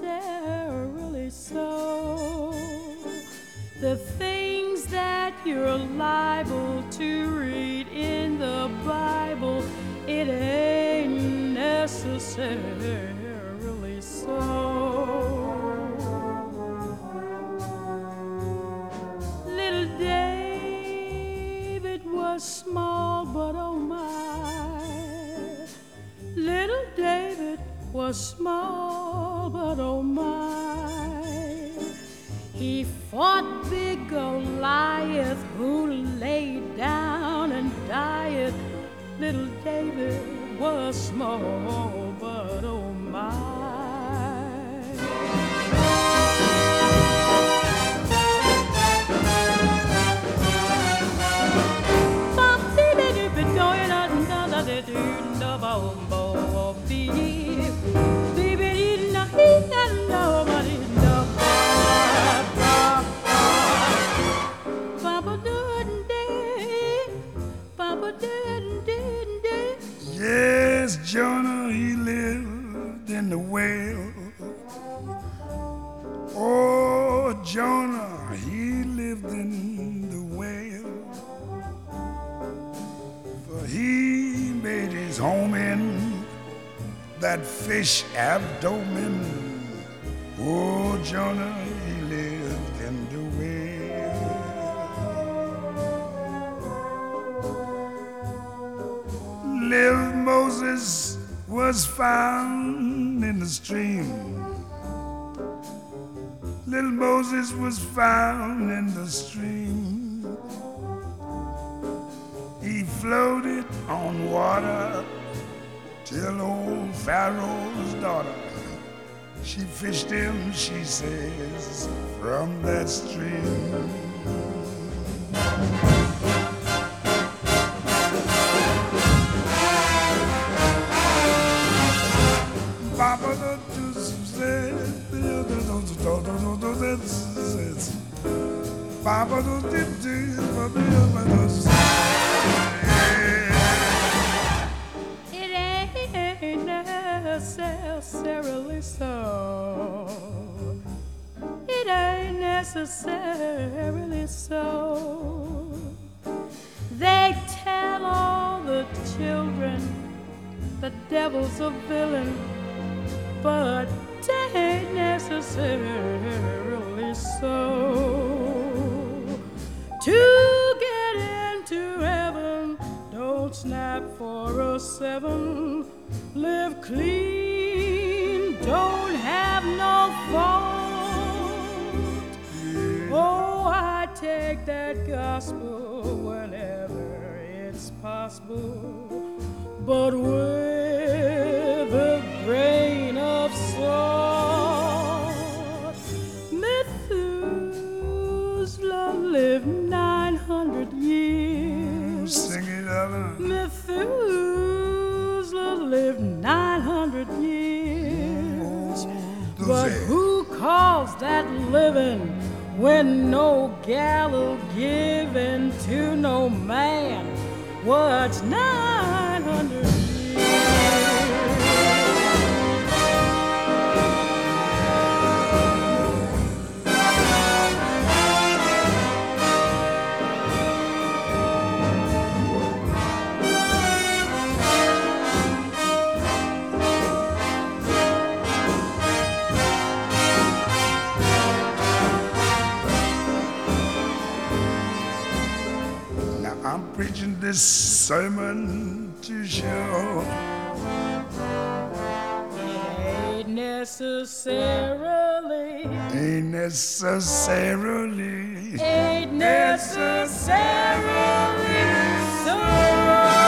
necessarily so. The things that you're liable to read in the Bible, it ain't necessarily so. Little David was small, but oh my. Little David was small, but oh my. He fought big Goliath, who lay down and died. Little David was small, but oh my. Yes, Jonah, he lived in the whale. Oh, Jonah, he lived in the whale. For he made his home in that fish abdomen. Oh, Jonah, he lived in the whale. Little Moses was found in the stream. Little Moses was found in the stream. He floated on water till old Pharaoh's daughter, she fished him, she says, from that stream. It ain't necessarily so. It ain't necessarily so. They tell all the children the devil's a villain, but it ain't necessarily so. To get into heaven, don't snap for a 7. Live clean, don't have no fault. Oh, I take that gospel whenever it's possible, but with a grain of salt. Methuselah lived 900 years. Sing it, Ella. Methuselah lived 900 years. But who calls that living when no gallows given to no man? What's 900 years? I'm preaching this sermon to show Ain't necessarily so.